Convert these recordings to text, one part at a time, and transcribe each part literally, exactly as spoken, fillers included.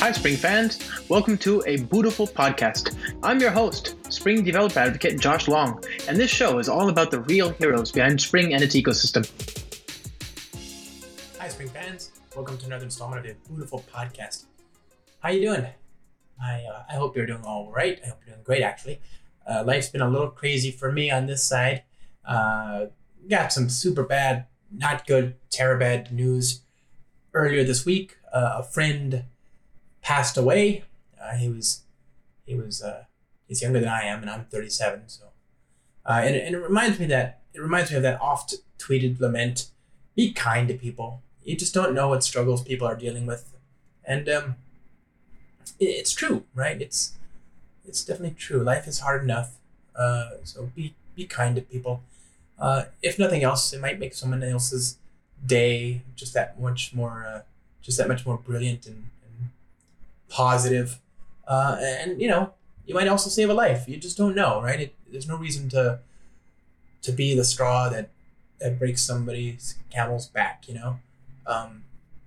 Hi, Spring fans. Welcome to a Bootiful podcast. I'm your host, Spring developer advocate Josh Long, and this show is all about the real heroes behind Spring and its ecosystem. Hi, Spring fans. Welcome to another installment of the Bootiful podcast. How you doing? I uh, I hope you're doing all right. I hope you're doing great, actually. Uh, life's been a little crazy for me on this side. Uh, got some super bad, not good, terror bad news earlier this week. Uh, a friend passed away. Uh, he was, he was, uh, he's younger than I am, and I'm thirty-seven. So, uh, and, and it reminds me that it reminds me of that oft tweeted lament: be kind to people. You just don't know what struggles people are dealing with, and um, it, it's true, right? It's, it's definitely true. Life is hard enough. Uh, so be be kind to people. Uh, if nothing else, it might make someone else's day just that much more, uh, just that much more brilliant and. positive, uh, and you know, you might also save a life. You just don't know, right? It, there's no reason to to be the straw that that breaks somebody's camel's back, you know. Um,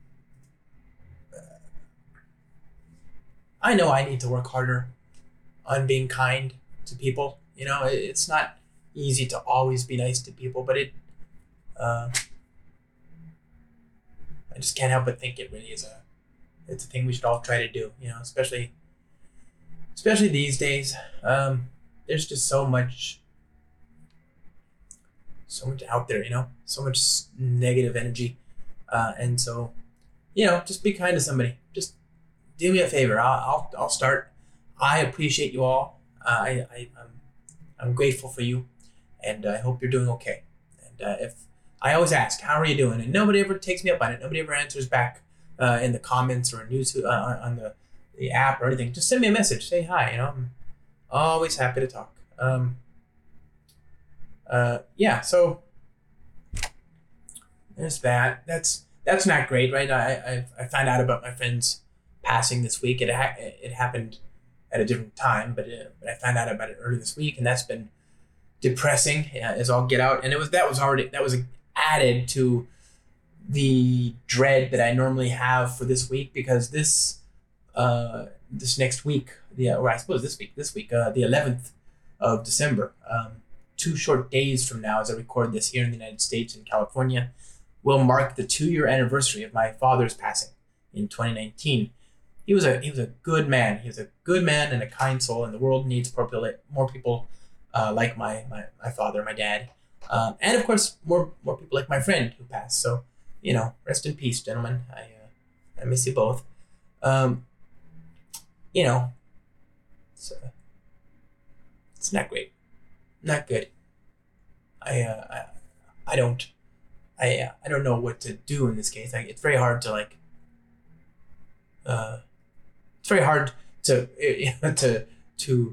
I know I need to work harder on being kind to people. You know, it, it's not easy to always be nice to people, but it. Uh, I just can't help but think it really is a. It's a thing we should all try to do, you know, especially, especially these days. Um, there's just so much, so much out there, you know, so much negative energy, uh, and so, you know, just be kind to somebody. Just do me a favor. I'll, I'll, I'll start. I appreciate you all. Uh, I, I, I'm, I'm grateful for you, and I hope you're doing okay. And uh, if I always ask, how are you doing? And nobody ever takes me up on it. Nobody ever answers back. Uh, in the comments or news uh, on the, the app or anything, just send me a message. Say hi. You know, I'm always happy to talk. Um, uh, yeah. So there's that. That's that's not great, right? I I, I found out about my friend's passing this week. It ha- it happened at a different time, but it, but I found out about it early this week, and that's been depressing uh, as all get out. And it was that was already that was added to the dread that I normally have for this week, because this uh this next week, the or I suppose this week, this week, uh, the eleventh of December, um, two short days from now, as I record this here in the United States in California, will mark the two-year anniversary of my father's passing in twenty nineteen. He was a he was a good man. He was a good man and a kind soul, and the world needs more people, more people uh, like my, my my father, my dad, um, and of course more more people like my friend who passed. So. You know, rest in peace, gentlemen. I uh, I miss you both. Um, you know, it's, uh, it's not great, not good. I uh, I, I don't I uh, I don't know what to do in this case. Like, it's very hard to like. Uh, it's very hard to to to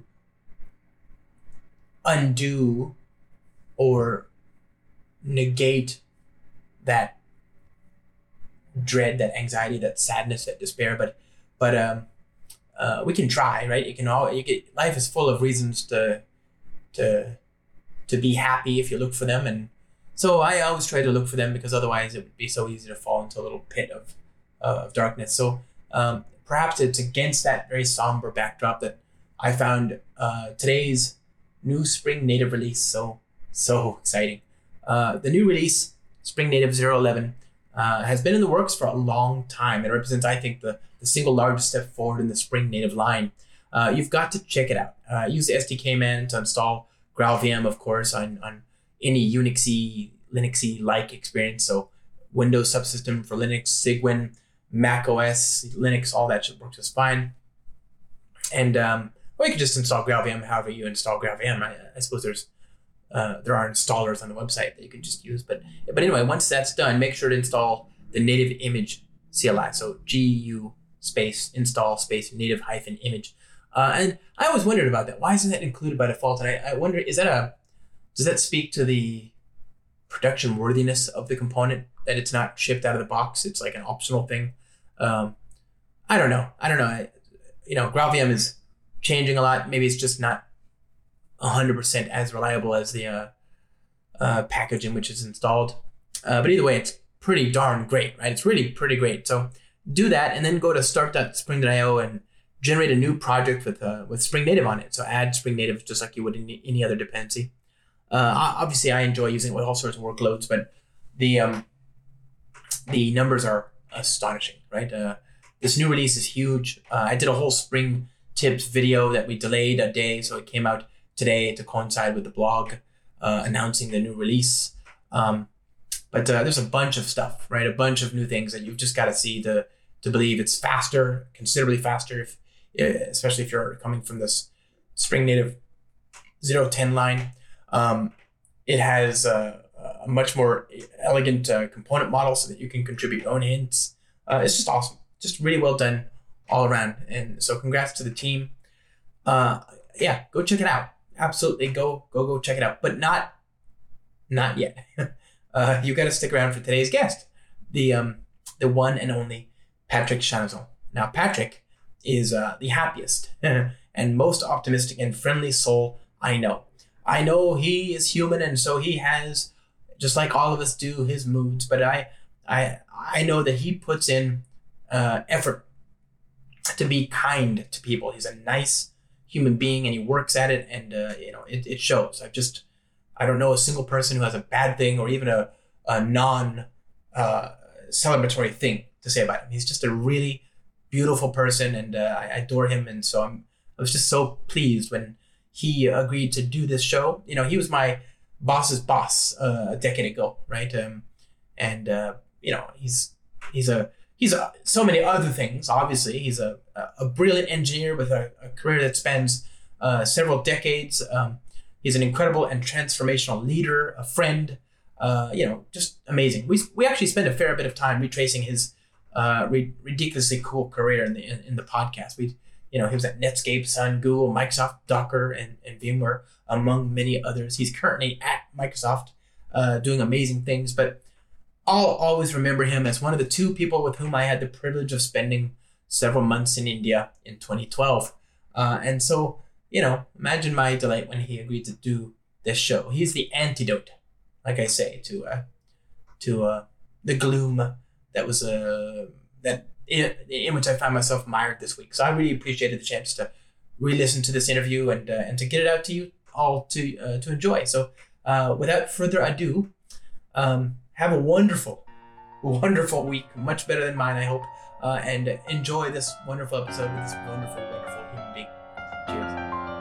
undo or negate that dread, that anxiety, that sadness, that despair, but but um uh we can try, right? You can all you get life is full of reasons to to to be happy if you look for them, and so I always try to look for them, because otherwise it would be so easy to fall into a little pit of uh, of darkness. So um perhaps it's against that very somber backdrop that I found uh today's new Spring Native release so so exciting. Uh the new release, Spring Native zero eleven, Uh, has been in the works for a long time. It represents, I think, the, the single largest step forward in the Spring Native line. Uh, you've got to check it out. Uh, use the S D K man to install GraalVM, of course, on, on any Unixy, Linuxy-like experience. So Windows subsystem for Linux, Cygwin, Mac O S, Linux, all that shit works just fine. And um, or you could just install GraalVM however you install GraalVM. I, I suppose there's Uh, there are installers on the website that you can just use, but but anyway, once that's done, make sure to install the native image C L I. So G U space install space native hyphen image. Uh, and I always wondered about that. Why isn't that included by default? And I, I wonder, is that a does that speak to the production worthiness of the component, that it's not shipped out of the box? It's like an optional thing. Um, I don't know. I don't know. I, you know, GraalVM is changing a lot. Maybe it's just not one hundred percent as reliable as the uh, uh, package in which it's installed. Uh, but either way, it's pretty darn great, right? It's really pretty great. So do that, and then go to start dot spring dot io and generate a new project with uh, with Spring Native on it. So add Spring Native just like you would in any other dependency. Uh, obviously, I enjoy using it with all sorts of workloads, but the um, the numbers are astonishing, right? Uh, this new release is huge. Uh, I did a whole Spring Tips video that we delayed a day, so it came out today to coincide with the blog uh, announcing the new release. Um, but uh, there's a bunch of stuff, right? A bunch of new things that you've just got to see to to believe. It's faster, considerably faster, if, especially if you're coming from this Spring Native zero ten line. Um, it has uh, a much more elegant uh, component model so that you can contribute your own hints. Uh, it's just awesome. Just really well done all around. And so congrats to the team. Uh, yeah, go check it out. Absolutely. Go, go, go check it out. But not, not yet. uh, you got to stick around for today's guest, the, um, the one and only Patrick Chanezon. Now, Patrick is uh, the happiest and most optimistic and friendly soul I know. I know he is human, and so he has, just like all of us do, his moods. But I, I, I know that he puts in uh, effort to be kind to people. He's a nice human being, and he works at it, and uh, you know it, it shows. I've just, I don't know a single person who has a bad thing or even a, a non uh, celebratory thing to say about him. He's just a really beautiful person, and uh, I adore him, and so I'm. I was just so pleased when he agreed to do this show. You know, he was my boss's boss uh, a decade ago, right? Um, and uh, you know, he's he's a he's a, so many other things. Obviously, he's a a brilliant engineer with a, a career that spans uh, several decades. Um, he's an incredible and transformational leader, a friend. Uh, you know, just amazing. We we actually spent a fair bit of time retracing his uh, re- ridiculously cool career in the in, in the podcast. We. You know, he was at Netscape, Sun, Google, Microsoft, Docker, and, and VMware, among many others. He's currently at Microsoft uh, doing amazing things, but I'll always remember him as one of the two people with whom I had the privilege of spending several months in India in twenty twelve. Uh, and so, you know, imagine my delight when he agreed to do this show. He's the antidote, like I say, to uh, to uh, the gloom that was uh, that. In, in which I found myself mired this week. So I really appreciated the chance to re-listen to this interview and uh, and to get it out to you all to uh, to enjoy. So uh, without further ado, um, have a wonderful, wonderful week, much better than mine, I hope, uh, and enjoy this wonderful episode with this wonderful, wonderful human being. Cheers.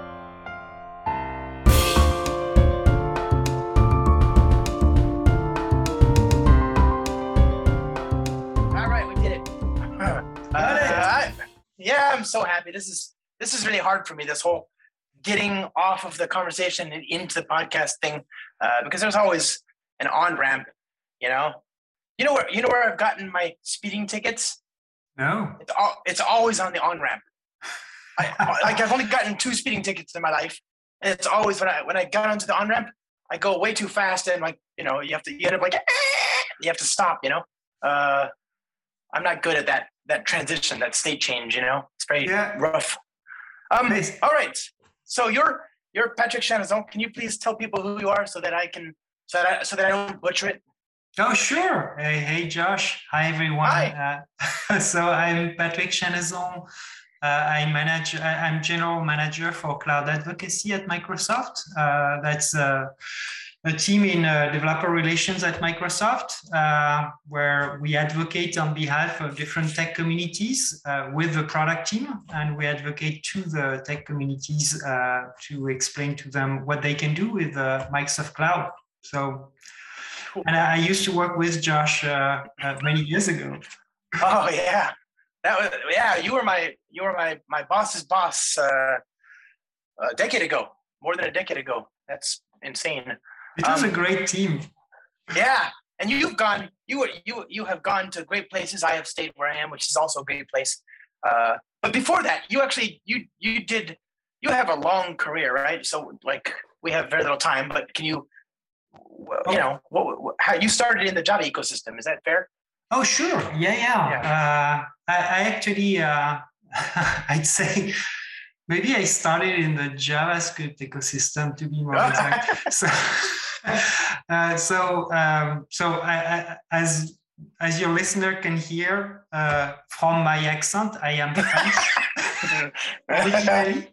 Uh, yeah, I'm so happy. This is this is really hard for me. This whole getting off of the conversation and into the podcast thing, uh, because there's always an on ramp. You know, you know where you know where I've gotten my speeding tickets. No, it's all it's always on the on ramp. I, like I've only gotten two speeding tickets in my life, and it's always when I when I got onto the on ramp, I go way too fast, and like you know you have to you end up like you have to stop. You know, uh, I'm not good at that. That transition, that state change, you know, it's very yeah. rough. Um, all right. So you're you're Patrick Chanezon. Can you please tell people who you are so that I can so that I, so that I don't butcher it? Oh, sure. Hey, hey Josh. Hi, everyone. Hi. Uh, so I'm Patrick Chanezon. Uh, I manage. I, I'm general manager for cloud advocacy at Microsoft. Uh, that's uh, a team in uh, developer relations at Microsoft, uh, where we advocate on behalf of different tech communities uh, with the product team, and we advocate to the tech communities uh, to explain to them what they can do with uh, Microsoft Cloud. So, and I used to work with Josh uh, uh, many years ago. Oh yeah, that was yeah. You were my you were my my boss's boss uh, a decade ago, more than a decade ago. That's insane. It was um, a great team. Yeah, and you've gone, you you you have gone to great places. I have stayed where I am, which is also a great place. Uh, but before that, you actually you you did you have a long career, right? So like we have very little time, but can you you know what, what how you started in the Java ecosystem? Is that fair? Oh sure, yeah, yeah. yeah. Uh, I, I actually uh, I'd say. Maybe I started in the JavaScript ecosystem, to be more exact. so, uh, so, um, so I, I, as as your listener can hear uh, from my accent, I am French originally.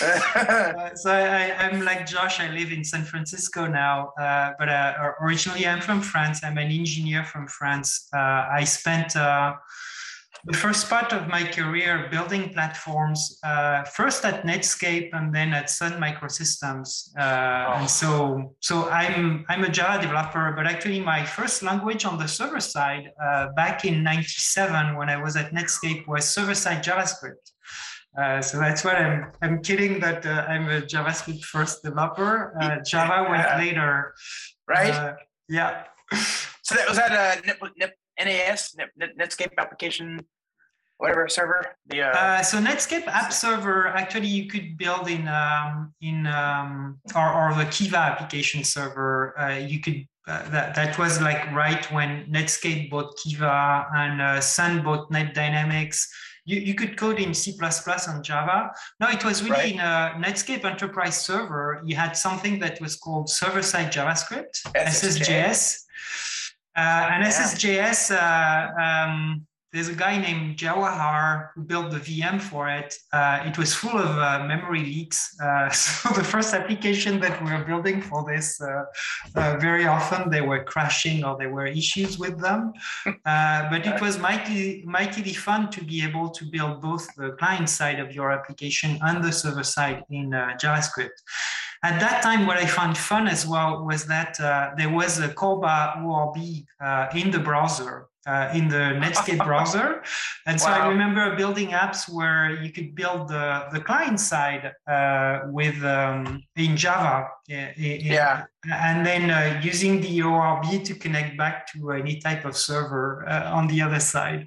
uh, so I, I'm like Josh. I live in San Francisco now, uh, but uh, originally I'm from France. I'm an engineer from France. Uh, I spent uh, the first part of my career building platforms, uh, first at Netscape and then at Sun Microsystems. Uh, oh. And so, so I'm I'm a Java developer, but actually my first language on the server side uh, back in ninety-seven when I was at Netscape was server-side JavaScript. Uh, so that's what I'm. I'm kidding that uh, I'm a JavaScript first developer. Uh, Java went yeah. later, right? Uh, yeah. So that was that uh, N A S, Netscape application, whatever server. The uh... Uh, so Netscape App Server actually you could build in um, in um, or or the Kiva application server. Uh, you could. Uh, that that was like right when Netscape bought Kiva and uh, Sun bought NetDynamics. You, you could code in C plus plus and Java. No, it was really right. in a Netscape Enterprise Server. You had something that was called server-side JavaScript, S S J S. Uh, and yeah. S S J S, uh, um, there's a guy named Jawahar who built the V M for it. Uh, it was full of uh, memory leaks. Uh, so the first application that we were building for this, uh, uh, very often they were crashing or there were issues with them. Uh, but it was mighty, mightily fun to be able to build both the client side of your application and the server side in uh, JavaScript. At that time, what I found fun as well was that uh, there was a Corba O R B uh, in the browser. Uh, in the Netscape browser. And so wow. I remember building apps where you could build the, the client side uh, with um, in Java. In, yeah. And then uh, using the O R B to connect back to any type of server uh, on the other side.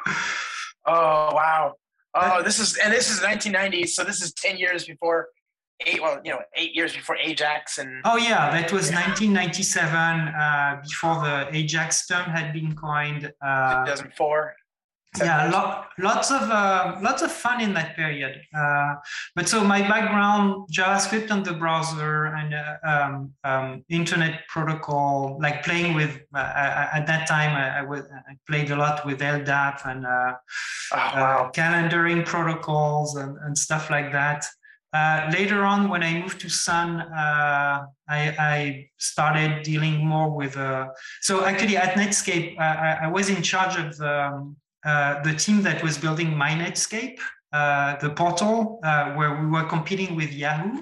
Oh, wow. Oh, this is, and this is nineteen nineties. So this is ten years before eight, well, you know, eight years before Ajax and. Oh yeah, that was yeah. nineteen ninety-seven, uh, before the Ajax term had been coined. Uh, two thousand four. Yeah, lo- lots of uh, lots of fun in that period. Uh, but so my background, JavaScript on the browser and uh, um, um, internet protocol, like playing with. Uh, I, at that time, I, I, was, I played a lot with L D A P and uh, oh, wow. uh, calendaring protocols and, and stuff like that. Uh, later on, when I moved to Sun, uh, I, I started dealing more with. Uh, so actually, at Netscape, uh, I, I was in charge of um, uh, the team that was building My Netscape, uh, the portal uh, where we were competing with Yahoo,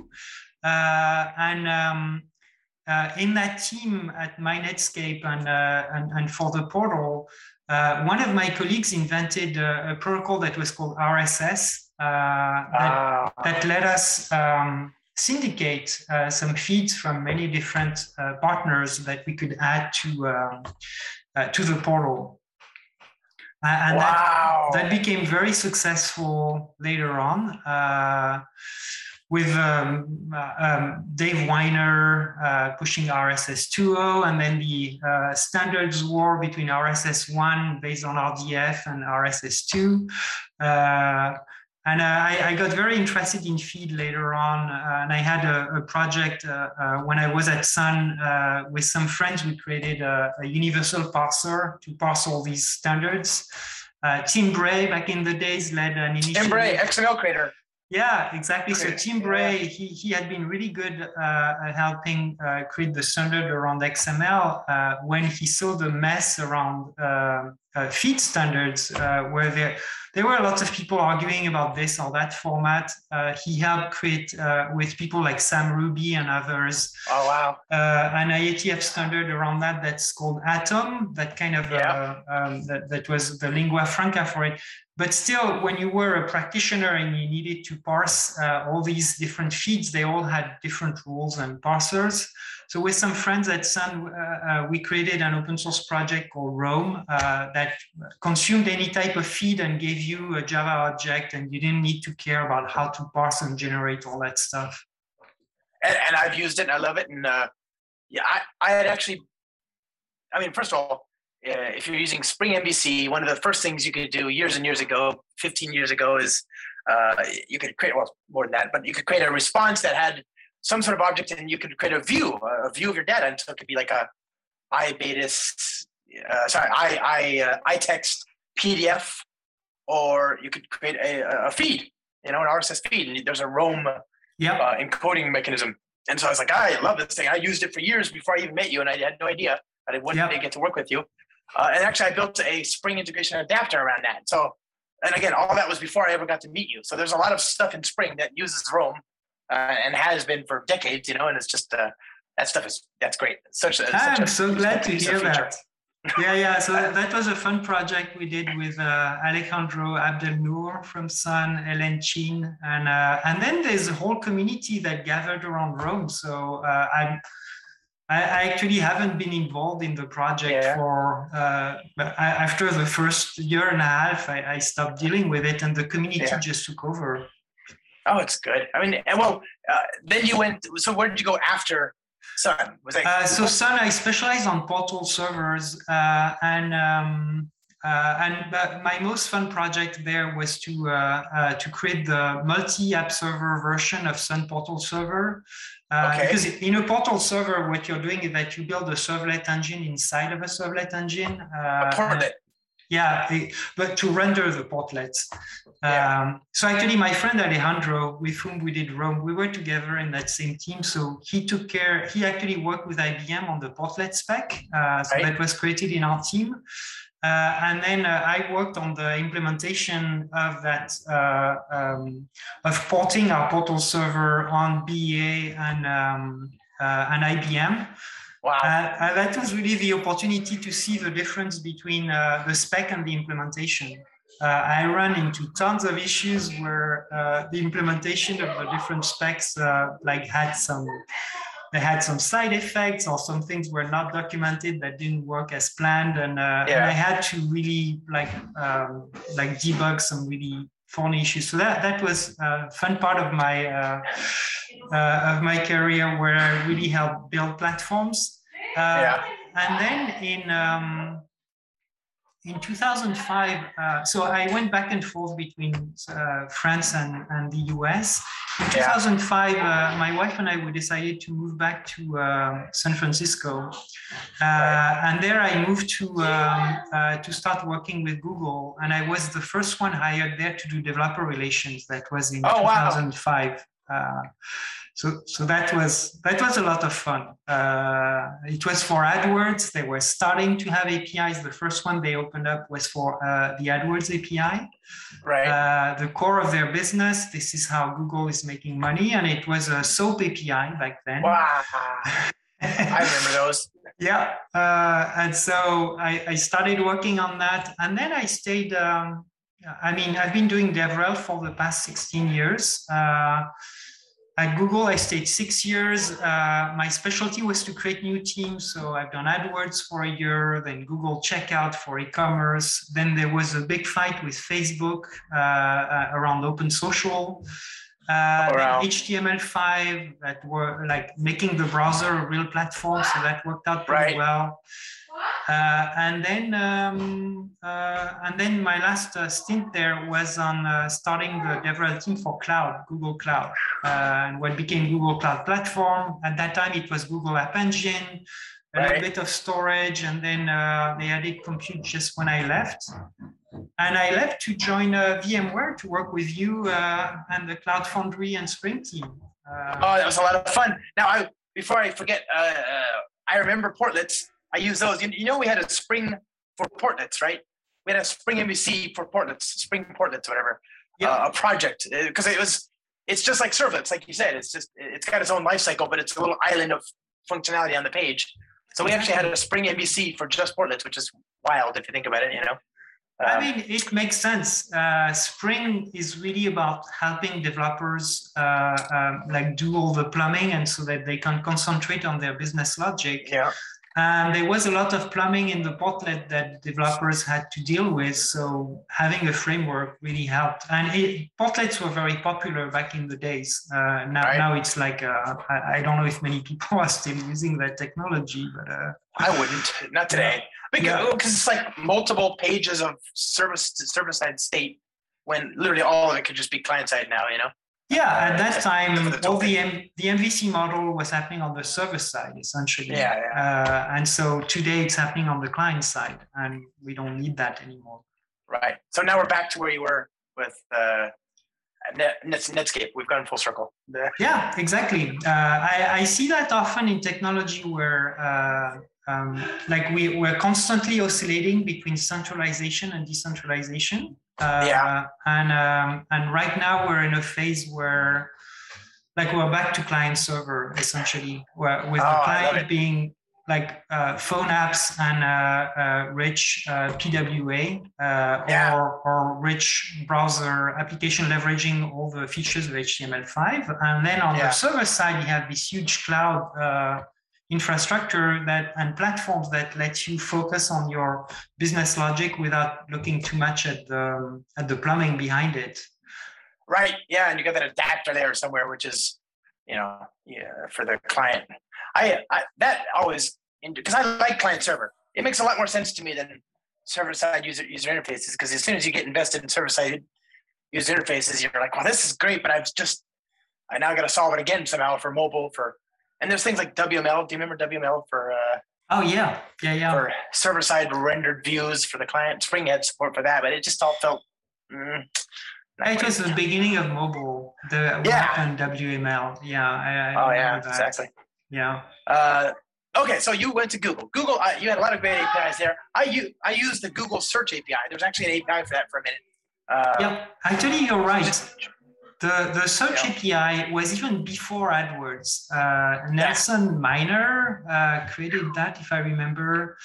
uh, and um, uh, in that team at My Netscape and uh, and, and for the portal, uh, one of my colleagues invented a, a protocol that was called R S S. Uh, that, uh, that let us um, syndicate uh, some feeds from many different uh, partners that we could add to uh, uh, to the portal. Uh, and wow. that, that became very successful later on uh, with um, uh, um, Dave Weiner uh, pushing R S S two point oh and then the uh, standards war between R S S one based on R D F and R S S two. Uh, And uh, I, I got very interested in feed later on, uh, and I had a, a project uh, uh, when I was at Sun uh, with some friends. We created a, a universal parser to parse all these standards. Uh, Tim Bray, back in the days, led an initiative. Tim Bray, X M L creator. Yeah, exactly. So Tim Bray, he, he had been really good uh, at helping uh, create the standard around X M L uh, when he saw the mess around uh, uh, feed standards, uh, where there, there were lots of people arguing about this or that format. Uh, he helped create uh, with people like Sam Ruby and others. Oh, wow. Uh, an I A T F standard around that that's called Atom, that kind of, yeah. uh, um, that, that was the lingua franca for it. But still, when you were a practitioner and you needed to parse uh, all these different feeds, they all had different rules and parsers. So with some friends at Sun, uh, uh, we created an open source project called Roam uh, that consumed any type of feed and gave you a Java object, and you didn't need to care about how to parse and generate all that stuff. And, and I've used it and I love it. And uh, yeah, I, I had actually, I mean, first of all, Uh, if you're using Spring M V C, one of the first things you could do years and years ago, fifteen years ago, is uh, you could create, well, more than that, but you could create a response that had some sort of object, and you could create a view, a view of your data. And so it could be like a iBetas uh, sorry, I I uh, I text P D F, or you could create a, a feed, you know, an R S S feed, and there's a Roam Yeah. uh, encoding mechanism. And so I was like, I love this thing. I used it for years before I even met you, and I had no idea that I wouldn't Yep. get to work with you. Uh, and actually, I built a Spring integration adapter around that. So, and again, all that was before I ever got to meet you. So there's a lot of stuff in Spring that uses Roam, uh, and has been for decades, you know. And it's just uh, that stuff is that's great. It's such a, I'm such a so glad to piece of hear feature. that. Yeah, yeah. So that, that was a fun project we did with uh, Alejandro Abdelnour from Sun, Ellen Chin, and uh, and then there's a whole community that gathered around Rome. So uh, I'm. I I actually haven't been involved in the project Yeah. for uh, but I, after the first year and a half. I, I stopped dealing with it, and the community Yeah. just took over. Oh, it's good. I mean, and well, uh, then you went. So where did you go after Sun? Was that Uh, so Sun, I specialize on portal servers, uh, and um, uh, and uh, my most fun project there was to uh, uh, to create the multi-app server version of Sun Portal Server. Uh, Okay. Because in a portal server, what you're doing is that you build a servlet engine inside of a servlet engine. Uh, a portlet? Yeah, it- but to render the portlets. Yeah. Um, so actually, my friend Alejandro, with whom we did Rome, we were together in that same team. So he took care. He actually worked with I B M on the portlet spec. Uh, so Right. that was created in our team. Uh, and then uh, I worked on the implementation of that, uh, um, of porting our portal server on B A and um, uh, and I B M. Wow. Uh, uh, that was really the opportunity to see the difference between uh, the spec and the implementation. Uh, I ran into tons of issues where uh, the implementation of the different specs uh, like had some, they had some side effects, or some things were not documented that didn't work as planned, and, uh, Yeah. and I had to really like um, like debug some really phone issues. So that that was a fun part of my uh, uh, of my career, where I really helped build platforms. Uh, Yeah. And then in um, in two thousand five, uh, so I went back and forth between uh, France and, and the U S. In two thousand five, uh, my wife and I we decided to move back to um, San Francisco, uh, Right. and there I moved to um, uh, to start working with Google, and I was the first one hired there to do developer relations. That was in Oh, wow. two thousand five. Uh, so, so that was that was a lot of fun. Uh, it was for AdWords. They were starting to have A P Is. The first one they opened up was for uh, the AdWords A P I. Right. Uh, the core of their business. This is how Google is making money, and it was a SOAP A P I back then. Wow. I remember those. Yeah, uh, and so I, I started working on that, and then I stayed. Um, I mean, I've been doing DevRel for the past sixteen years. Uh, at Google, I stayed six years. Uh, my specialty was to create new teams. So I've done AdWords for a year, then Google Checkout for e-commerce. Then there was a big fight with Facebook uh, uh, around open social. Uh, Wow. H T M L five that were like making the browser a real platform, so that worked out pretty Right. well. Uh, and then, um, uh, and then my last uh, stint there was on uh, starting the DevRel team for cloud, Google Cloud, uh, and what became Google Cloud Platform. At that time, it was Google App Engine, a Right. little bit of storage, and then uh, they added compute just when I left. And I left to join uh, VMware to work with you uh, and the Cloud Foundry and Spring team. Uh, Oh, that was a lot of fun. Now, I before I forget, uh, uh, I remember portlets. I use those. You, you know, we had a Spring for portlets, right? We had a Spring M V C for portlets, Spring portlets, whatever. Yeah. Uh, a project, because it was. It's just like servlets, like you said. It's just it's got its own life cycle, but it's a little island of functionality on the page. So we actually had a Spring M V C for just portlets, which is wild if you think about it. You know. I Um, mean, it makes sense. Uh, Spring is really about helping developers uh, um, like do all the plumbing, and so that they can concentrate on their business logic. yeah. And there was a lot of plumbing in the portlet that developers had to deal with. So having a framework really helped. And it, portlets were very popular back in the days. Uh, now, Right. now it's like, uh, I, I don't know if many people are still using that technology, but uh, I wouldn't, not today. Because Yeah. because it's like multiple pages of service server side state when literally all of it could just be client side now, you know? Yeah, at that time, for the all token. the M- the M V C model was happening on the server side, essentially. Yeah, yeah. Uh, and so today it's happening on the client side, and we don't need that anymore. Right. So now we're back to where you were with uh, Net, Net, Netscape. We've gone full circle. The- Yeah, exactly. Uh, I, I see that often in technology where uh, um, like we, we're constantly oscillating between centralization and decentralization. Uh, Yeah. And, um, and right now we're in a phase where like we're back to client server, essentially, where, with Oh, the I love client it. being like uh, phone apps and uh, uh, rich uh, P W A uh, Yeah. or, or rich browser application leveraging all the features of H T M L five. And then on Yeah. the server side, you have this huge cloud uh, infrastructure that and platforms that let you focus on your business logic without looking too much at the, at the plumbing behind it. Right. Yeah. And you got that adapter there somewhere, which is, you know, yeah, for the client. I, I that always, because I like client server. It makes a lot more sense to me than server side user user interfaces. Because as soon as you get invested in server side user interfaces, you're like, well, this is great, but I've just, I now got to solve it again somehow for mobile. For and there's things like W M L. Do you remember W M L for? Uh, Oh yeah, yeah, yeah. For server side rendered views for the client. Spring had support for that, but it just all felt. Mm, It was the beginning of mobile, the Yeah. web and W M L. Yeah, I, I Oh remember yeah, that. exactly. Yeah. Uh, okay, so you went to Google. Google, uh, you had a lot of great A P Is there. I u- I used the Google Search A P I. There was actually an A P I for that for a minute. Uh, Yeah, actually, you're right. The the search Yeah. A P I was even before AdWords. Uh, Nelson Miner uh, created that, if I remember.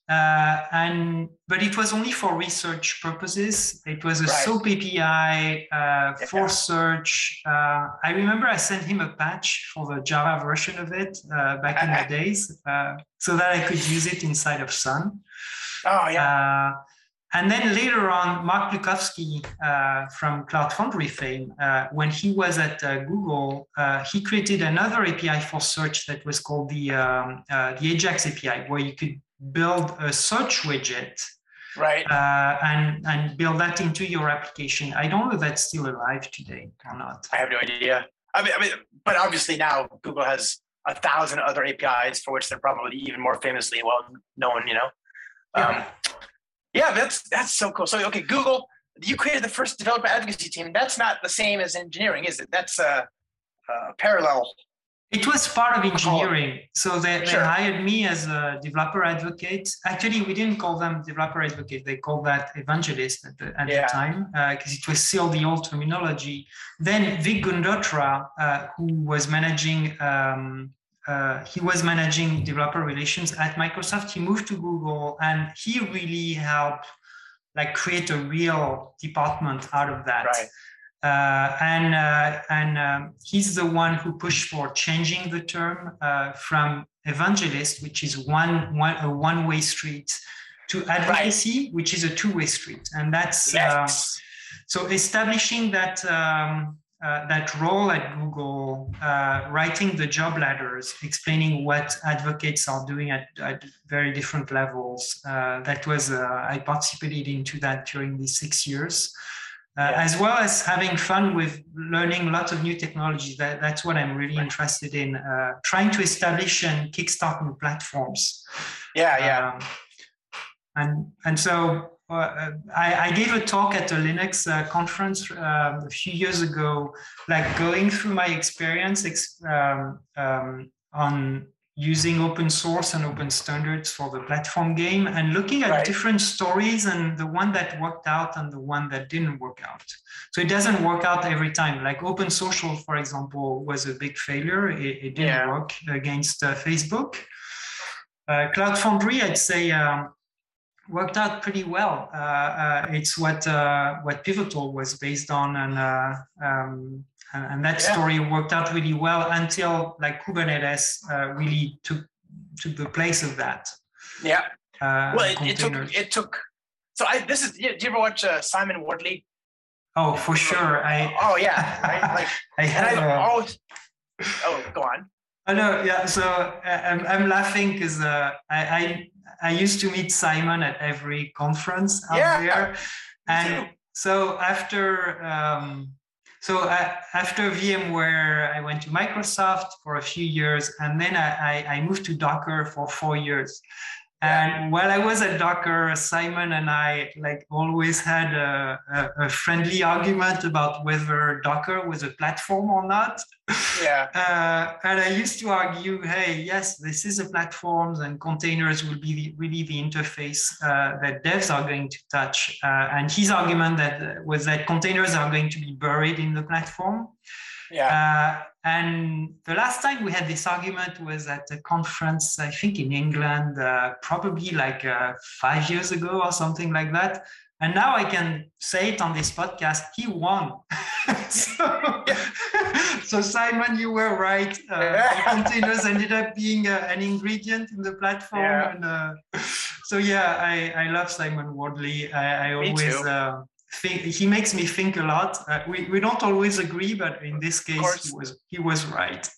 Uh, and but it was only for research purposes. It was a Right. SOAP A P I uh, for Yeah. search. Uh, I remember I sent him a patch for the Java version of it uh, back in the days, uh, so that I could use it inside of Sun. Oh yeah. Uh, and then later on, Mark Lukowski uh, from Cloud Foundry fame, uh, when he was at uh, Google, uh, he created another A P I for search that was called the um, uh, the Ajax A P I, where you could build a search widget Right. uh, and and build that into your application. I don't know if that's still alive today or not. I have no idea. I mean, I mean, but obviously now Google has a thousand other A P Is for which they're probably even more famously well known. You know. Um, Yeah. yeah, that's that's so cool. So okay, Google, you created the first developer advocacy team. That's not the same as engineering, is it? That's a uh, uh, parallel. It was part of engineering. So they, they Sure. hired me as a developer advocate. Actually, we didn't call them developer advocate. They called that evangelist at the, at Yeah. the time because uh, it was still the old terminology. Then Vic Gundotra, uh, who was managing, um, uh, he was managing developer relations at Microsoft. He moved to Google and he really helped like create a real department out of that. Right. Uh, and uh, and um, he's the one who pushed for changing the term uh, from evangelist, which is one, one a one-way street, to advocacy, right. which is a two-way street. And that's yes. uh, so establishing that um, uh, that role at Google, uh, writing the job ladders, explaining what advocates are doing at, at very different levels. Uh, that was uh, I participated into that during these six years. Uh, yeah. As well as having fun with learning lots of new technologies. That, that's what I'm really interested in, uh, trying to establish and kickstart new platforms. Yeah, yeah. Um, and and so uh, I, I gave a talk at a Linux uh, conference uh, a few years ago, like going through my experience ex- um, um, on using open source and open standards for the platform game and looking at right. different stories and the one that worked out and the one that didn't work out. So it doesn't work out every time. Like Open Social, for example, was a big failure. It, it didn't yeah. work against uh, Facebook. Uh, Cloud Foundry, I'd say, um, worked out pretty well. Uh, uh, it's what uh, what Pivotal was based on, and uh, um, and that yeah. story worked out really well until like Kubernetes uh, really took took the place of that. Yeah. Uh, well, it, it took it took. So I this is. Do you ever watch uh, Simon Wardley? Oh, for sure. I. Oh yeah. Right? Like I have. And I Uh, always. Oh, go on. I know. Yeah. So I'm I'm laughing because uh, I, I I used to meet Simon at every conference out yeah. there, and so after. Um, so uh, after VMware, I went to Microsoft for a few years, and then I, I, I moved to Docker for four years. And while I was at Docker, Simon and I like always had a, a, a friendly argument about whether Docker was a platform or not. Yeah. Uh, and I used to argue, hey, yes, this is a platform, and containers will be the, really the interface uh, that devs are going to touch. Uh, and his argument that was that containers are going to be buried in the platform. Yeah. Uh, and the last time we had this argument was at a conference, I think in England, uh, probably like uh, five years ago or something like that. And now I can say it on this podcast, he won. so, so Simon, you were right. Uh, containers ended up being uh, an ingredient in the platform. Yeah. And, uh, so yeah, I, I love Simon Wardley. I, I Me always... too. Uh, Think, he makes me think a lot. Uh, we, we don't always agree, but in this case, he was he was right.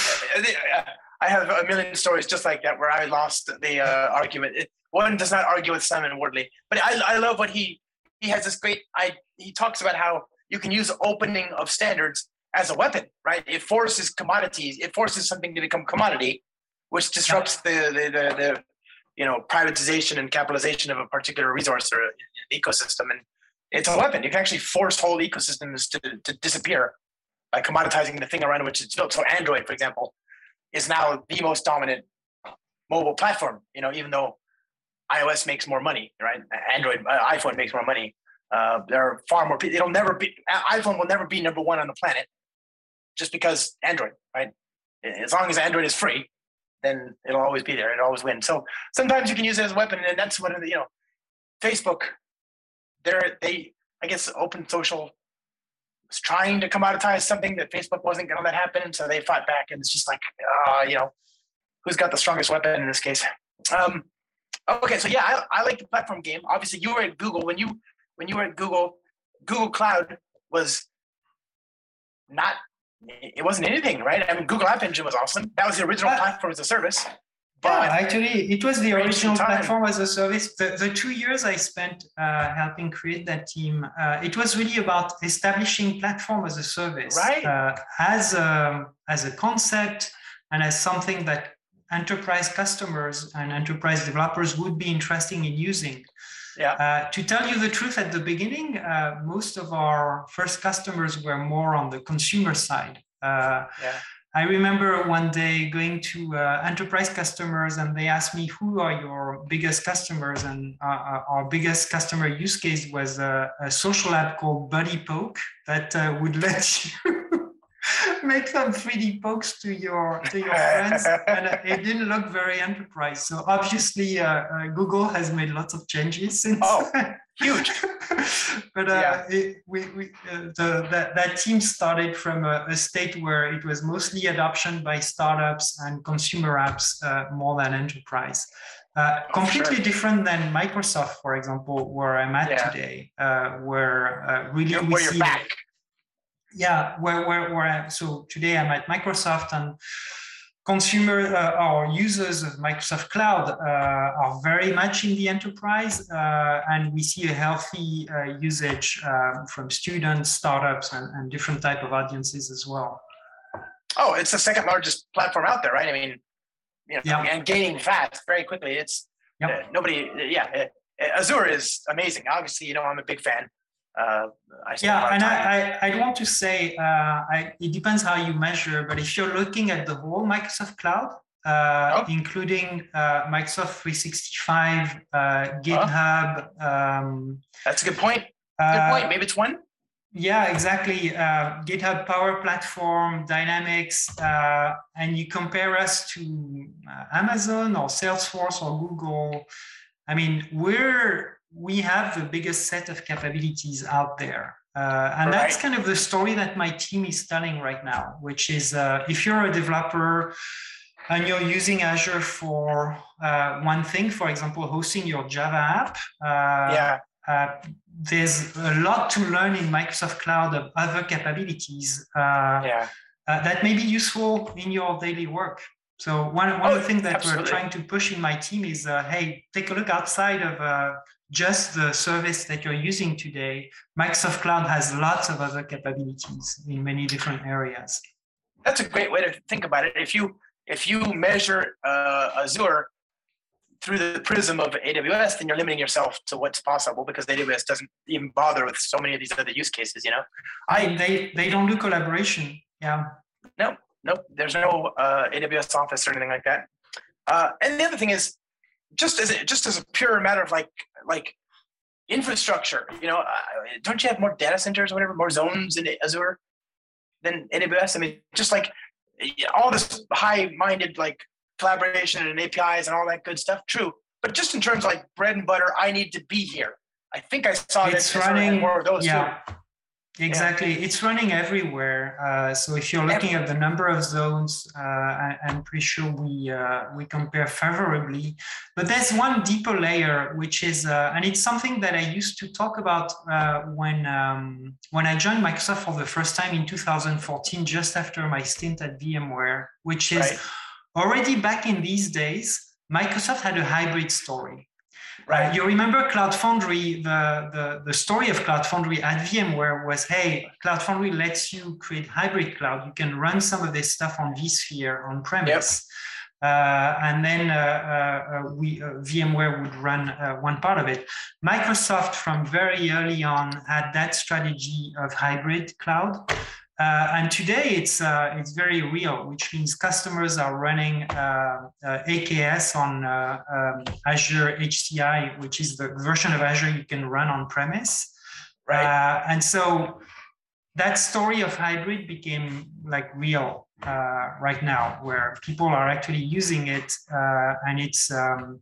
I have a million stories just like that where I lost the uh, argument. It, one does not argue with Simon Wardley, but I, I love what he he has this great. I he talks about how you can use opening of standards as a weapon, right? It forces commodities. It forces something to become commodity, which disrupts the the the, the you know privatization and capitalization of a particular resource or an ecosystem. And it's a weapon. You can actually force whole ecosystems to, to disappear by commoditizing the thing around which it's built. So Android, for example, is now the most dominant mobile platform, you know, even though iOS makes more money, right? Android, uh, iPhone makes more money. Uh, there are far more people. It'll never be, iPhone will never be number one on the planet just because Android, right? As long as Android is free, then it'll always be there. It'll always win. So sometimes you can use it as a weapon, and that's what, you know, Facebook, They're, they, I guess, Open Social was trying to commoditize something that Facebook wasn't going to let happen, so they fought back, and it's just like, uh, you know, who's got the strongest weapon in this case? Um, okay, so yeah, I, I like the platform game. Obviously, you were at Google when you when you were at Google. Google Cloud was not, it wasn't anything, right? I mean, Google App Engine was awesome. That was the original Uh, platform as a service. Yeah, But actually, it was the Great original time. platform as a service. The, the two years I spent uh, helping create that team, uh, it was really about establishing platform as a service, Right. uh, as a, as a concept and as something that enterprise customers and enterprise developers would be interested in using. yeah, Uh, to tell you the truth, at the beginning, uh, most of our first customers were more on the consumer side. Uh, yeah, I remember one day going to uh, enterprise customers, and they asked me, who are your biggest customers? And uh, our biggest customer use case was a, a social app called Buddy Poke that uh, would let you make some three D pokes to your to your friends, and it didn't look very enterprise. So obviously, uh, uh, Google has made lots of changes since. Oh, huge. But uh, Yeah. it, we, we, uh, the, that, that team started from a, a state where it was mostly adoption by startups and consumer apps uh, more than enterprise. Uh, Oh, completely sure. different than Microsoft, for example, where I'm at Yeah. today, uh, where uh, really You're, we where you're see, back. yeah, where where where I, so today I'm at Microsoft, and consumer uh, or users of Microsoft Cloud uh, are very much in the enterprise, uh, and we see a healthy uh, usage uh, from students, startups, and, and different type of audiences as well. Oh, it's the second largest platform out there, right? I mean, you know, Yeah. and gaining fast very quickly. It's Yep. uh, nobody, yeah. Uh, Azure is amazing. Obviously, you know, I'm a big fan. Uh, I spend a lot Yeah, of and time. I, I, I want to say, uh, I, it depends how you measure, but if you're looking at the whole Microsoft Cloud, uh, Oh. including uh, Microsoft three sixty-five, uh, GitHub. Um, That's a good point. Good uh, point. Maybe it's one. Yeah, exactly. Uh, GitHub Power Platform, Dynamics, uh, and you compare us to uh, Amazon or Salesforce or Google. I mean, we're we have the biggest set of capabilities out there. Uh, and that's Right. kind of the story that my team is telling right now, which is uh, if you're a developer and you're using Azure for uh, one thing, for example, hosting your Java app, uh, Yeah. uh, there's a lot to learn in Microsoft Cloud of other capabilities uh, Yeah. uh, that may be useful in your daily work. So one, one Oh, of the things that absolutely. we're trying to push in my team is, uh, hey, take a look outside of uh, just the service that you're using today. Microsoft Cloud has lots of other capabilities in many different areas. That's a great way to think about it. If you if you measure uh, Azure through the prism of A W S, then you're limiting yourself to what's possible because A W S doesn't even bother with so many of these other use cases. You know, I they they don't do collaboration. Yeah. No, no, there's no uh, A W S Office or anything like that. Uh, and the other thing is, just as a, just as a pure matter of like like infrastructure, you know, uh, don't you have more data centers or whatever, more zones in Azure than A W S? I mean, just like all this high-minded like collaboration and A P Is and all that good stuff, true. But just in terms of like bread and butter, I need to be here. I think I saw it's that running more of those yeah. too. Exactly. Yeah. It's running everywhere. Uh, so if you're looking at the number of zones, uh, I, I'm pretty sure we uh, we compare favorably. But there's one deeper layer, which is, uh, and it's something that I used to talk about uh, when um, when I joined Microsoft for the first time in two thousand fourteen, just after my stint at VMware, which is right. Already back in these days, Microsoft had a hybrid story. Right. Uh, you remember Cloud Foundry, the, the, the story of Cloud Foundry at VMware was, hey, Cloud Foundry lets you create hybrid cloud. You can run some of this stuff on vSphere on premise. Yep. Uh, and then uh, uh, we, uh, VMware would run uh, one part of it. Microsoft from very early on had that strategy of hybrid cloud. Uh, and today it's uh, it's very real, which means customers are running uh, uh, A K S on uh, um, Azure H C I, which is the version of Azure you can run on premise. Right. Uh, and so that story of hybrid became like real uh, right now, where people are actually using it, uh, and it's. Um,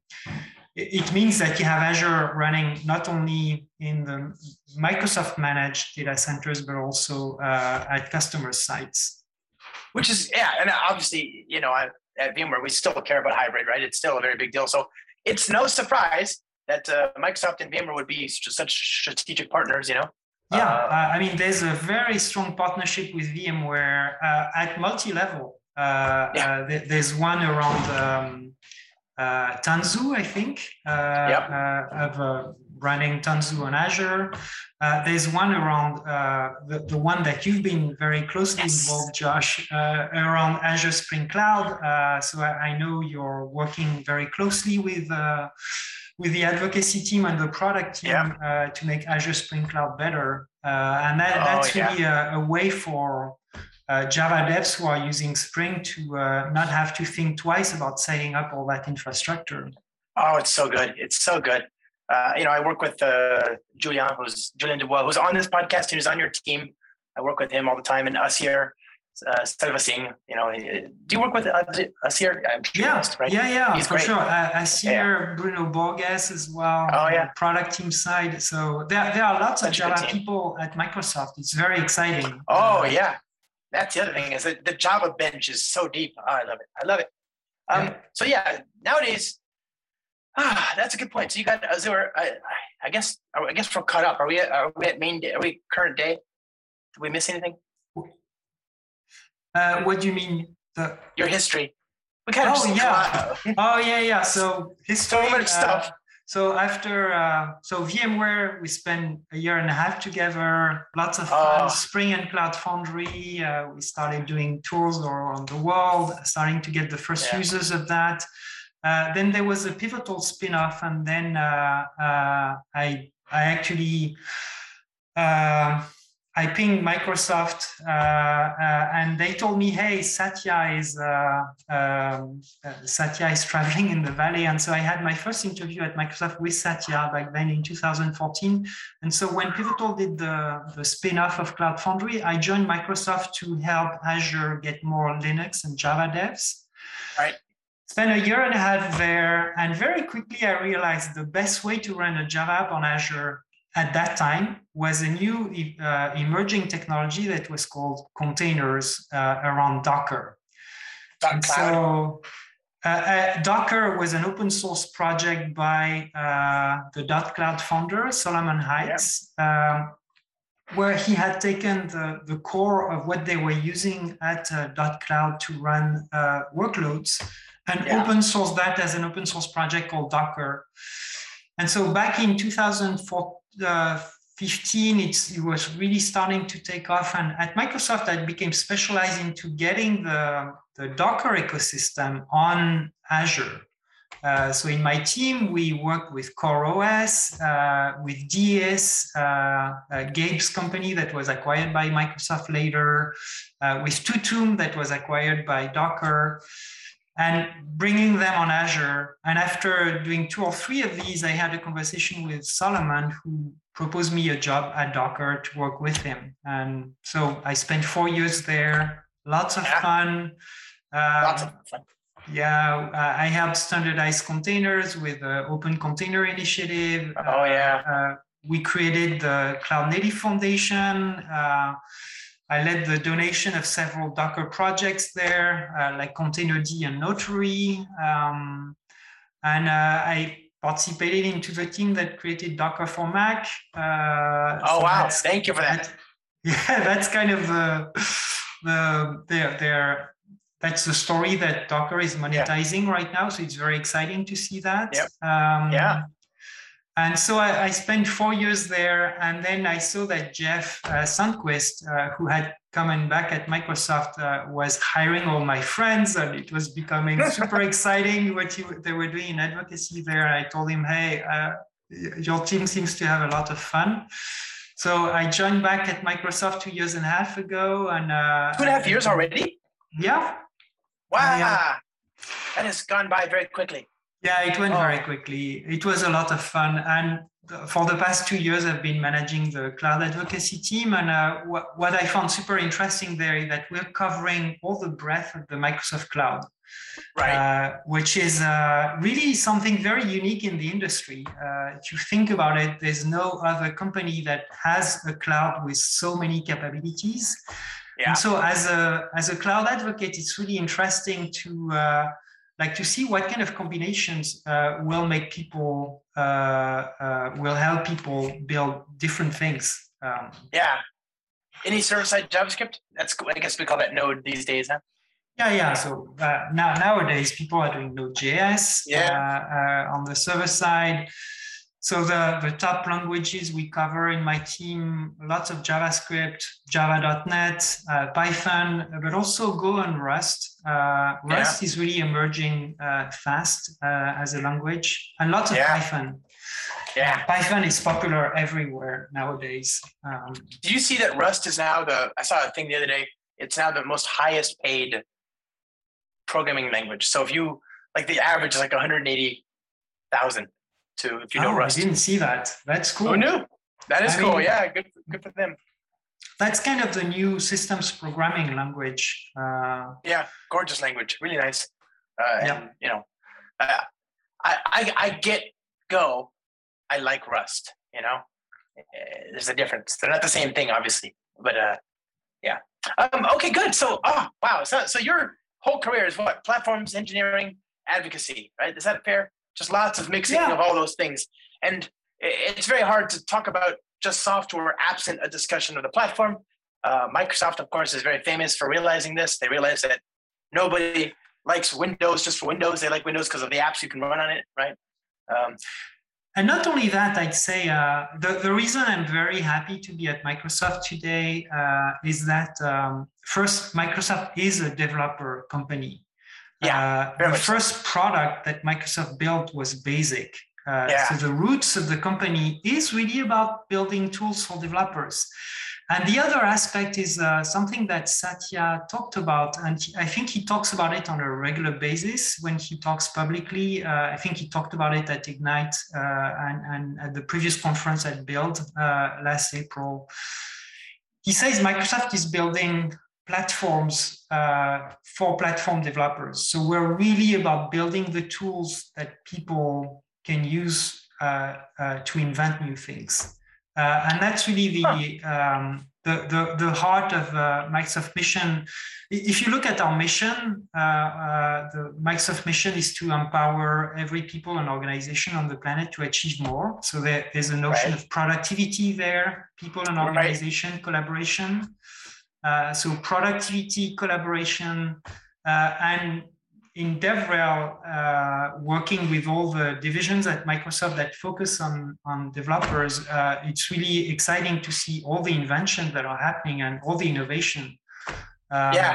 It means that you have Azure running not only in the Microsoft managed data centers, but also uh, at customer sites. Which is, yeah, and obviously, you know, at VMware, we still care about hybrid, right? It's still a very big deal. So it's no surprise that uh, Microsoft and VMware would be such strategic partners, you know? Yeah, uh, uh, I mean, there's a very strong partnership with VMware uh, at multi-level. Uh, yeah. uh, there's one around um, Uh, Tanzu, I think, uh, yep. uh, of uh, running Tanzu on Azure. Uh, there's one around uh, the, the one that you've been very closely yes. involved, Josh, uh, around Azure Spring Cloud. Uh, so I, I know you're working very closely with uh, with the advocacy team and the product team yep. uh, to make Azure Spring Cloud better. Uh, and that, oh, that's yeah. really a, a way for Uh, Java devs who are using Spring to uh, not have to think twice about setting up all that infrastructure. Oh, it's so good. It's so good. Uh, you know, I work with uh, Julian, who's Julian Dubois, who's on this podcast and who's on your team. I work with him all the time. And Asir, uh, Selva Singh, you know, do you work with uh, Asir? I'm sure yeah. Must, right? yeah, yeah, He's for great. sure. Uh, Asir, yeah. Bruno Borges as well. Oh, yeah. Product team side. So there, there are lots Such of Java people at Microsoft. It's very exciting. Oh, uh, yeah. That's the other thing is that the Java bench is so deep. Oh, I love it. I love it. Um, yeah. So yeah, nowadays, ah, that's a good point. So you got Azure. I, I guess. I guess we're caught up. Are we? Are we at main day? Are we current day? Did we miss anything? Uh, what do you mean? The your history. We kind of. Oh yeah. oh yeah, yeah. So history. So much stuff. Uh, So after, uh, so VMware, we spent a year and a half together, lots of fun, oh. Spring and Cloud Foundry. Uh, we started doing tours around the world, starting to get the first yeah. users of that. Uh, then there was a pivotal spin-off, and then uh, uh, I, I actually, uh, I pinged Microsoft, uh, uh, and they told me, "Hey, Satya is uh, um, uh, Satya is traveling in the Valley," and so I had my first interview at Microsoft with Satya back then in two thousand fourteen. And so when Pivotal did the, the spin-off of Cloud Foundry, I joined Microsoft to help Azure get more Linux and Java devs. Right. Spent a year and a half there, and very quickly I realized the best way to run a Java app on Azure at that time was a new uh, emerging technology that was called containers uh, around Docker. And so uh, uh, Docker was an open source project by uh, the .cloud founder, Solomon Heights. Yep. Um, where he had taken the, the core of what they were using at uh, .cloud to run uh, workloads and Yeah. open source that as an open source project called Docker. And so back in two thousand fifteen, it's, it was really starting to take off. And at Microsoft, I became specialized into getting the, the Docker ecosystem on Azure. Uh, so in my team, we work with CoreOS, uh, with D S, uh, uh, Gabe's company that was acquired by Microsoft later, uh, with Tutum that was acquired by Docker, and bringing them on Azure. And after doing two or three of these, I had a conversation with Solomon, who proposed me a job at Docker to work with him. And so I spent four years there, lots of Yeah. fun. Um, Lots of fun. Yeah, uh, I helped standardize containers with the Open Container Initiative. Oh, yeah. Uh, we created the Cloud Native Foundation. Uh, I led the donation of several Docker projects there, uh, like Containerd and Notary. Um, and uh, I participated into the team that created Docker for Mac. Uh, Oh, so wow. that's- Thank you for that. Yeah, that's kind of uh, the their their that's the story that Docker is monetizing right now. So it's very exciting to see that. Yep. Um, Yeah. And so I, I spent four years there, and then I saw that Jeff uh, Sundquist, uh, who had come in back at Microsoft, uh, was hiring all my friends, and it was becoming super exciting what you, they were doing in advocacy there. I told him, hey, uh, your team seems to have a lot of fun. So I joined back at Microsoft two years and a half ago, and uh, Two and a half years already? Yeah, Wow. Yeah. That has gone by very quickly. yeah, it went Oh. very quickly. It was a lot of fun, and for the past two years, I've been managing the cloud advocacy team. And uh, what, what I found super interesting there is that we're covering all the breadth of the Microsoft cloud, Right. uh, which is uh, really something very unique in the industry. Uh, if you think about it, there's no other company that has a cloud with so many capabilities. Yeah. And so as a, as a cloud advocate, it's really interesting to uh, like to see what kind of combinations uh, will make people, uh, uh, will help people build different things. Um, Yeah. Any server-side JavaScript? That's cool. I guess we call that Node these days, huh? yeah, yeah. So uh, now nowadays people are doing Node.js Yeah. uh, uh, on the server side. So the, the top languages we cover in my team, lots of JavaScript, Java dot net, uh, Python, but also Go and Rust. Uh, Rust is really emerging uh, fast uh, as a language, and lots of Yeah. Python. Yeah. Python is popular everywhere nowadays. Um, Do you see that Rust is now the, I saw a thing the other day, it's now the most highest paid programming language. So if you, like the average is like one hundred eighty thousand to, if you know oh, Rust. I didn't see that. That's cool. Who knew? That is I cool. mean- Yeah, good, good for them. That's kind of the new systems programming language. Uh, Yeah, gorgeous language, really nice. Uh, Yeah. And you know, uh, I, I I get Go. I like Rust. You know, Uh, there's a difference. They're not the same thing, obviously. But uh, yeah. Um, okay, good. So, oh wow. So so your whole career is what? Platforms, engineering, advocacy, right? Is that fair? Just lots of mixing Yeah. of all those things, and i- it's very hard to talk about just software absent a discussion of the platform. Uh, Microsoft, of course, is very famous for realizing this. They realize that nobody likes Windows just for Windows. They like Windows because of the apps you can run on it, right? Um, And not only that, I'd say uh, the, the reason I'm very happy to be at Microsoft today uh, is that um, first, Microsoft is a developer company. Yeah, uh, very the much so. first product that Microsoft built was BASIC. Uh, Yeah. So the roots of the company is really about building tools for developers. And the other aspect is uh, something that Satya talked about, and he, I think he talks about it on a regular basis when he talks publicly. Uh, I think he talked about it at Ignite uh, and, and at the previous conference at Build uh, last April. He says Microsoft is building platforms uh, for platform developers. So we're really about building the tools that people can use uh, uh, to invent new things. Uh, and that's really the, um, the, the, the heart of uh, Microsoft mission. If you look at our mission, uh, uh, the Microsoft mission is to empower every people and organization on the planet to achieve more. So there, there's a notion right. of productivity there, people and organization, right. collaboration. Uh, so productivity, collaboration, uh, and in DevRel, uh, working with all the divisions at Microsoft that focus on, on developers, uh, it's really exciting to see all the inventions that are happening and all the innovation. Um, yeah.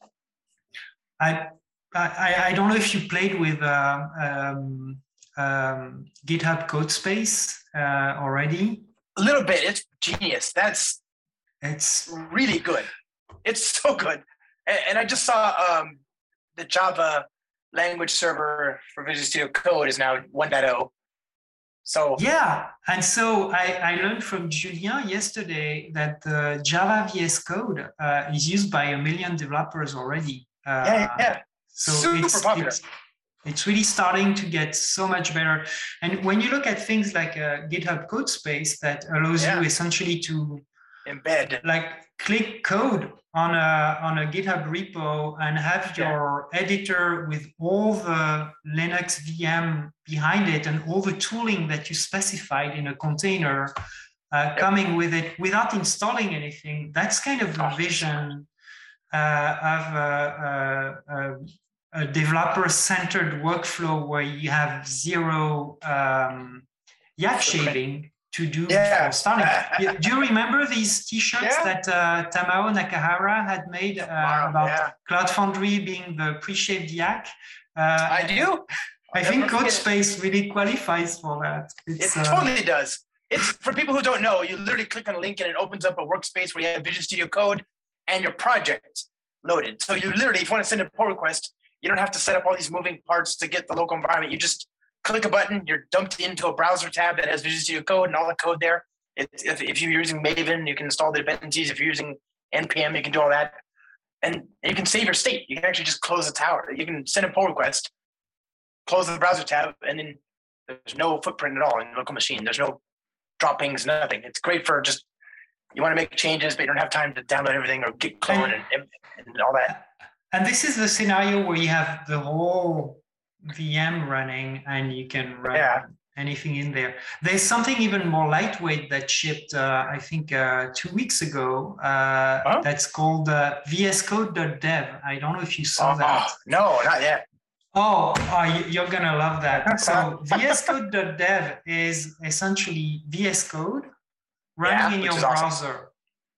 I, I I don't know if you played with uh, um, um, GitHub Codespace uh, already. A little bit. It's genius. That's it's really good. It's so good. And, and I just saw um, the Java language server for Visual Studio Code is now one point oh. So yeah, and so I, I learned from Julien yesterday that the Java V S Code uh, is used by a million developers already. Uh, yeah, yeah. So super it's, popular. It's, it's really starting to get so much better. And when you look at things like uh, GitHub Codespace that allows yeah. you essentially to embed, like click code on a on a GitHub repo and have your yeah. editor with all the Linux V M behind it and all the tooling that you specified in a container uh, yep. coming with it without installing anything. That's kind of the vision uh, of a, a, a developer-centered workflow where you have zero um, yav shading to do yeah. for starting. Do you remember these T-shirts yeah. that uh, Tamao Nakahara had made uh, wow, about yeah. Cloud Foundry being the pre-shaped yak? Uh, I do. I I'll think Codespace really qualifies for that. It's, it uh, totally does. It's for people who don't know, you literally click on a link and it opens up a workspace where you have Visual Studio Code and your project loaded. So you literally, if you want to send a pull request, you don't have to set up all these moving parts to get the local environment. You just click a button, you're dumped into a browser tab that has Visual Studio Code and all the code there. It, if, if you're using Maven, you can install the dependencies. If you're using N P M, you can do all that. And you can save your state. You can actually just close the tower. You can send a pull request, close the browser tab, and then there's no footprint at all in the local machine. There's no droppings, nothing. It's great for just, you want to make changes, but you don't have time to download everything or get clone and, and, and all that. And this is the scenario where you have the whole V M running and you can run yeah. anything in there. There's something even more lightweight that shipped, uh, I think, uh, two weeks ago. Uh, huh? That's called uh, V S Code dot dev. I don't know if you saw oh, that. No, not yet. Oh, oh, you're going to love that. So V S Code dot dev is essentially V S Code running yeah, in your browser. Awesome.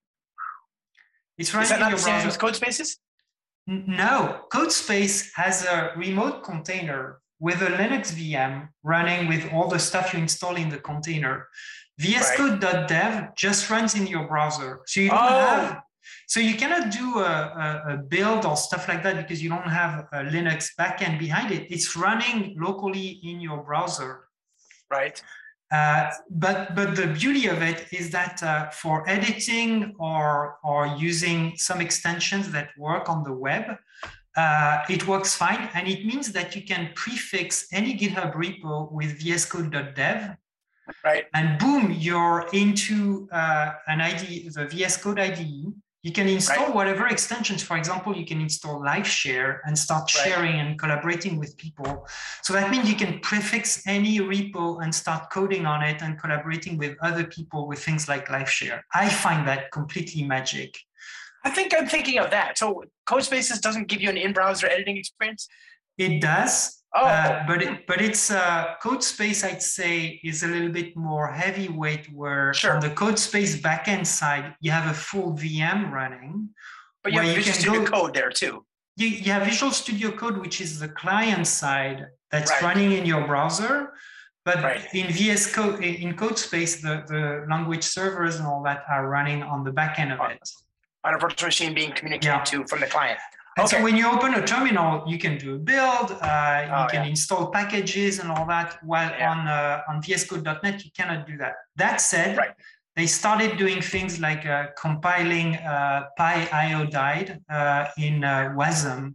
It's running is that in not your the same browser. as Codespaces? No, Codespace has a remote container with a Linux V M running with all the stuff you install in the container. V S Code dot dev right. just runs in your browser. So you don't oh. have, so you cannot do a, a, a build or stuff like that because you don't have a Linux backend behind it. It's running locally in your browser. Right. Uh, but but the beauty of it is that uh, for editing or or using some extensions that work on the web, uh, it works fine, and it means that you can prefix any GitHub repo with V S Code dot dev, right? And boom, you're into uh, an I D E, the V S Code I D E. You can install right. whatever extensions. For example, you can install LiveShare and start right. sharing and collaborating with people. So that means you can prefix any repo and start coding on it and collaborating with other people with things like LiveShare. I find that completely magic. I think I'm thinking of that. So Codespaces doesn't give you an in-browser editing experience? It does. Oh. Uh, but it, but it's uh, Codespace, I'd say, is a little bit more heavyweight. Where sure. on the Codespace backend side, you have a full V M running. But you have you Visual Studio Code there too. You, you have Visual Studio Code, which is the client side that's right. running in your browser. But right. in V S Code, in Codespace, the, the language servers and all that are running on the backend of it. On a virtual machine being communicated yeah. to from the client. And okay. so when you open a terminal, you can do a build, uh, you oh, can yeah. install packages and all that, while yeah. on uh, on V S Code dot net, you cannot do that. That said, right. they started doing things like uh, compiling uh, PyIodide uh, in uh, WASM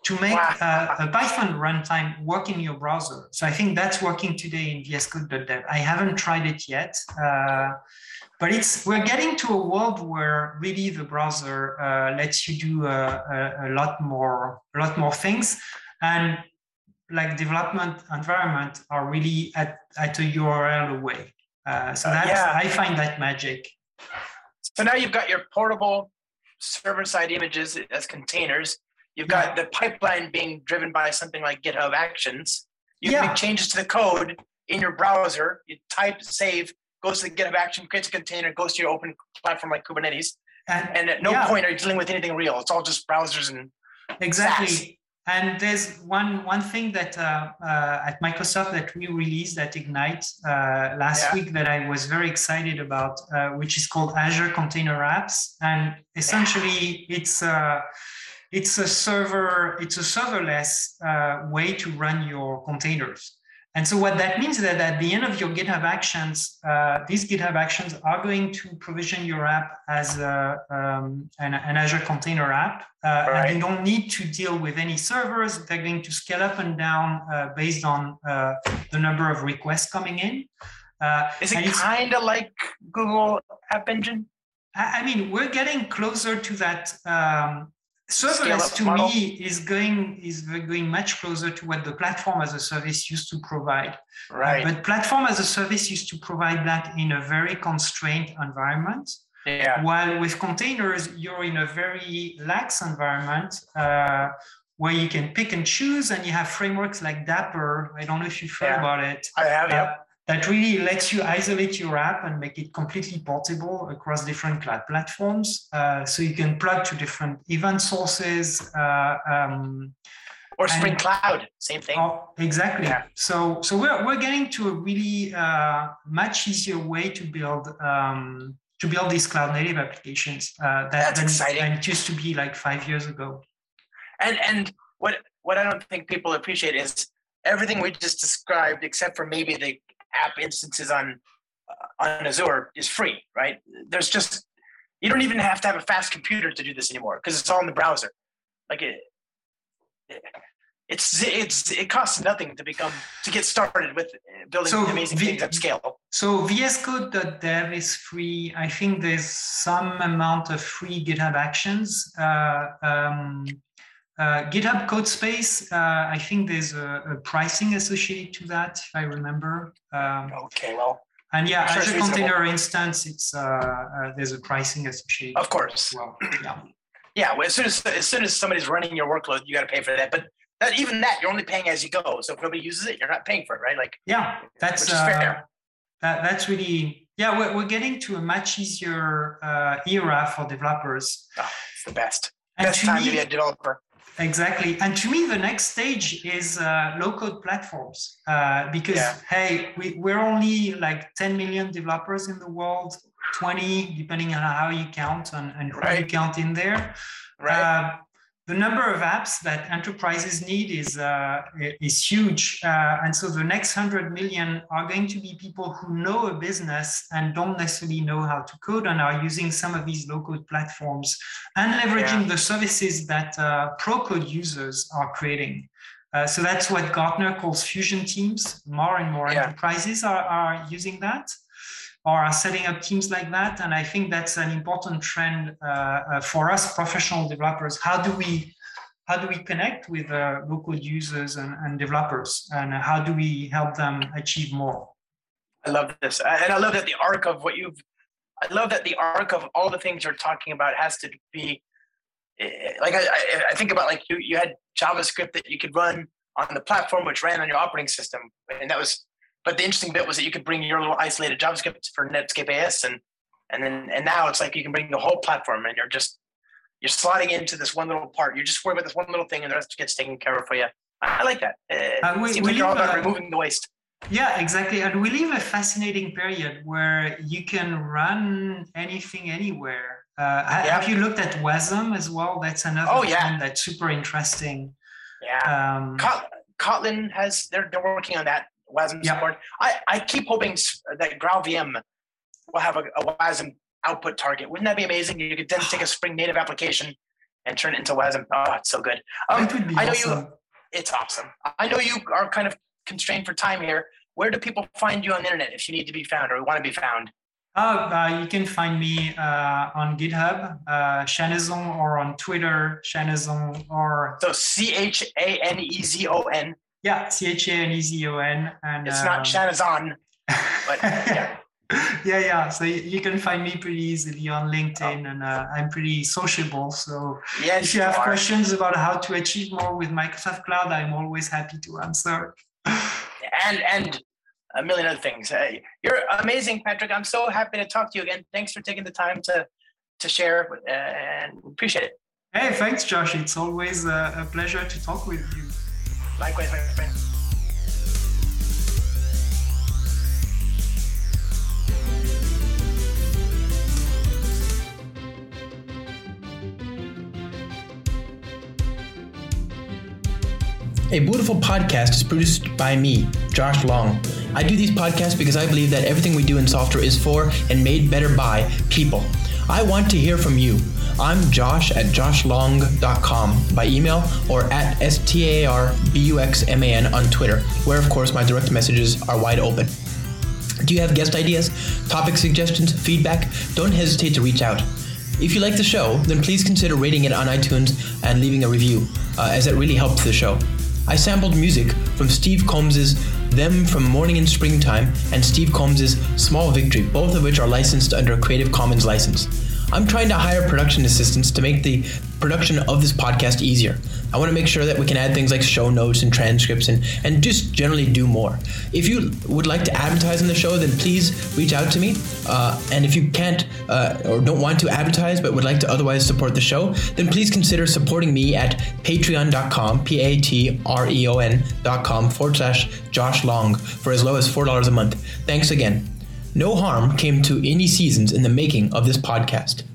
to make Wow. uh, a Python runtime work in your browser. So I think that's working today in V S Code dot dev. I haven't tried it yet, uh, but it's we're getting to a world where really the browser uh, lets you do a, a, a lot more, a lot more things, and like development environment are really at, at a U R L away. Uh, so that's, Uh, yeah. I find that magic. So now you've got your portable server-side images as containers. You've got Yeah. the pipeline being driven by something like GitHub Actions. You Yeah. can make changes to the code in your browser. You type, save, goes to the GitHub Action, creates a container, goes to your open platform like Kubernetes. And, And at no yeah. point are you dealing with anything real. It's all just browsers and Exactly. SaaS. And there's one one thing that uh, uh, at Microsoft that we released at Ignite uh, last Yeah. week that I was very excited about, uh, which is called Azure Container Apps. And essentially, it's uh, it's a server, it's a serverless uh, way to run your containers. And so what that means is that at the end of your GitHub Actions, uh, these GitHub Actions are going to provision your app as a, um, an, an Azure Container app. Uh, Right. And you don't need to deal with any servers. They're going to scale up and down uh, based on uh, the number of requests coming in. Uh, is and it it's- kind of like Google App Engine? I I mean, we're getting closer to that. Um, serverless Scale-up to model? me is going is going much closer to what the platform as a service used to provide. Right. But platform as a service used to provide that in a very constrained environment. Yeah. While with containers, you're in a very lax environment uh, where you can pick and choose, and you have frameworks like Dapper. I don't know if you've heard Yeah. about it. I have, uh, yep. That really lets you isolate your app and make it completely portable across different cloud platforms. Uh, so you can plug to different event sources. Uh, um, Or Spring and- Cloud, same thing. Oh, exactly. Yeah. So, so we're we're getting to a really uh, much easier way to build um, to build these cloud native applications. Uh, that, That's than, exciting. than it used to be like five years ago. And and what what I don't think people appreciate is everything we just described, except for maybe the app instances on uh, on Azure, is free, right? There's just you don't even have to have a fast computer to do this anymore because it's all in the browser. Like it, it's it's it costs nothing to become to get started with building So amazing the- things at scale. So V S Code dot dev is free. I think there's some amount of free GitHub Actions. Uh, um, uh, GitHub Codespace, uh, I think there's a, a pricing associated to that, if I remember. Um, Okay, well, and yeah, I'm sure it's Azure reasonable. Container Instance, it's uh, uh, there's a pricing associated. of course. as well. Yeah. Yeah, well, as soon as as soon as somebody's running your workload, you got to pay for that. But that even that, you're only paying as you go. So if nobody uses it, you're not paying for it, right? Like, Yeah, that's which is uh, fair. that, that's really yeah. We're, we're getting to a much easier uh, era for developers. Oh, it's the best. And Best to time to me- be a developer. Exactly. And to me, the next stage is uh, low-code platforms uh, because, Yeah. hey, we, we're only like ten million developers in the world, twenty, depending on how you count and, and who you Right. count in there. Right. Uh, the number of apps that enterprises need is uh, is huge, uh, and so the next hundred million are going to be people who know a business and don't necessarily know how to code and are using some of these low-code platforms and leveraging Yeah. the services that uh, pro-code users are creating. Uh, so that's what Gartner calls fusion teams. More and more Yeah. enterprises are, are using that, or are setting up teams like that. And I think that's an important trend uh, uh, for us professional developers. How do we how do we connect with uh, local users and, and developers? And how do we help them achieve more? I love this. And I love that the arc of what you've, I love that the arc of all the things you're talking about has to be, eh, like, I, I- I think about like you, you had JavaScript that you could run on the platform, which ran on your operating system. And that was, but the interesting bit was that you could bring your little isolated JavaScript for Netscape A S. And, and then, and now it's like you can bring the whole platform and you're just, you're slotting into this one little part. You just worry about this one little thing and the rest gets taken care of for you. I I like that. Eh, Uh, we- it seems we like you're all live, about uh, removing the waste. Yeah, exactly. And we live a fascinating period where you can run anything anywhere. Uh, ha- Yeah. Have you looked at WASM as well? That's another Oh, yeah. one that's super interesting. Yeah. Um, Kot- Kotlin has, they're, they're working on that WASM Yeah. support. I, I keep hoping s- that GraalVM will have a, a WASM output target. Wouldn't that be amazing? You could then take a Spring Native application and turn it into WASM. Oh, it's so good. Um, That would be I know awesome. you. It's awesome. I know you are kind of constrained for time here. Where do people find you on the internet if you need to be found or want to be found? Oh, uh, you can find me uh, on GitHub, uh, Chanezon, or on Twitter, Chanezon, or So C H A N E Z O N. yeah, C H A N E Z O N. And It's um, not Chanezon, but yeah. yeah, yeah. So you you can find me pretty easily on LinkedIn, Oh. and uh, I'm pretty sociable. So Yes, if you have are. questions about how to achieve more with Microsoft Cloud, I'm always happy to answer. and and a million other things. Uh, you're amazing, Patrick. I'm so happy to talk to you again. Thanks for taking the time to to share uh, and appreciate it. Hey, thanks, Josh. It's always a, a pleasure to talk with you. Likewise, my friend. A Beautiful Podcast is produced by me, Josh Long. I do these podcasts because I believe that everything we do in software is for and made better by people. I want to hear from you. I'm Josh at josh long dot com by email or at S T A R B U X M A N on Twitter, where of course my direct messages are wide open. Do you have guest ideas, topic suggestions, feedback? Don't hesitate to reach out. If you like the show, then please consider rating it on iTunes and leaving a review, uh, as it really helps the show. I sampled music from Steve Combs' Them from Morning in Springtime and Steve Combs' Small Victory, both of which are licensed under a Creative Commons license. I'm trying to hire production assistants to make the production of this podcast easier. I want to make sure that we can add things like show notes and transcripts and, and just generally do more. If you would like to advertise on the show, then please reach out to me. Uh, and if you can't uh, or don't want to advertise but would like to otherwise support the show, then please consider supporting me at patreon.com, P-A-T-R-E-O-N dot com forward slash Josh Long for as low as four dollars a month. Thanks again. No harm came to any seasons in the making of this podcast.